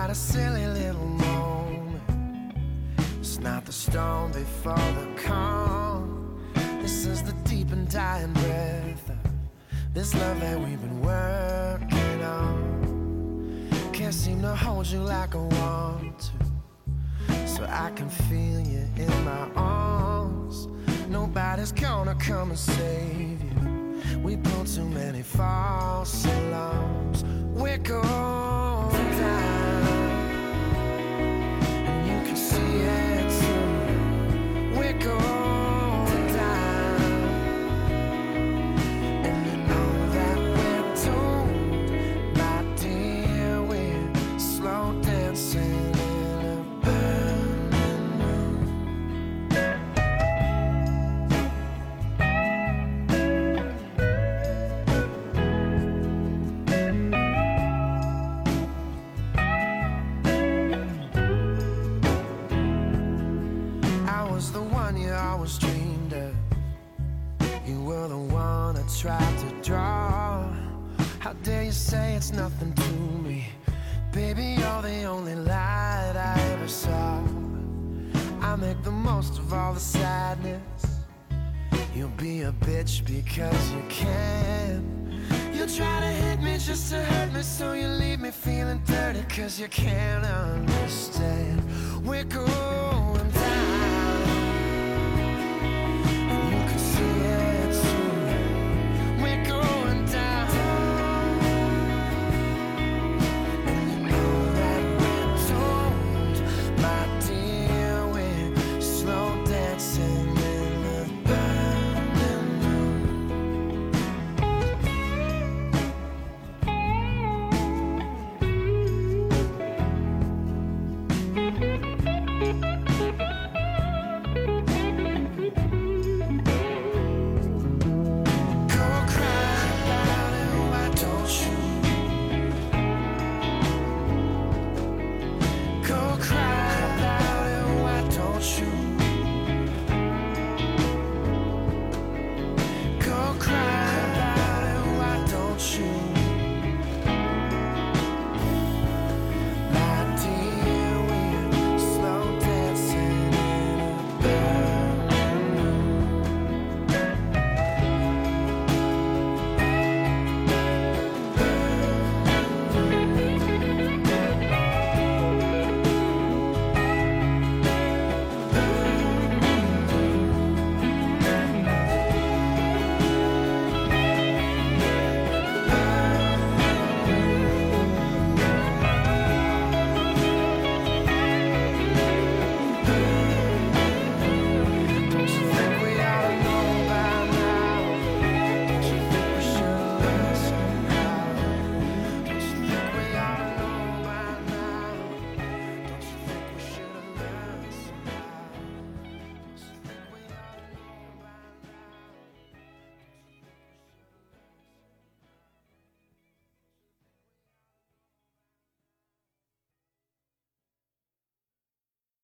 not a silly little moment. It's not the storm before the calm. This is the deep and dying breath of this love that we've been working on. Can't seem to hold you like I want to, so I can feel you in my arms. Nobody's gonna come and save you. We built too many false alarms. We're going down, and you can see it too. We're going down, and you know that we're doomed, my dear. We're slow dancing in a burning room. I was the one you always dreamed of. You were the one I tried to draw. How dare you say it's nothing to me? Baby, you're the only light I ever saw. I make the most of all the sadness. You'll be a bitch because you can. You try to hit me just to hurt me, so you leave me feeling dirty, cause you can't understand. We're good.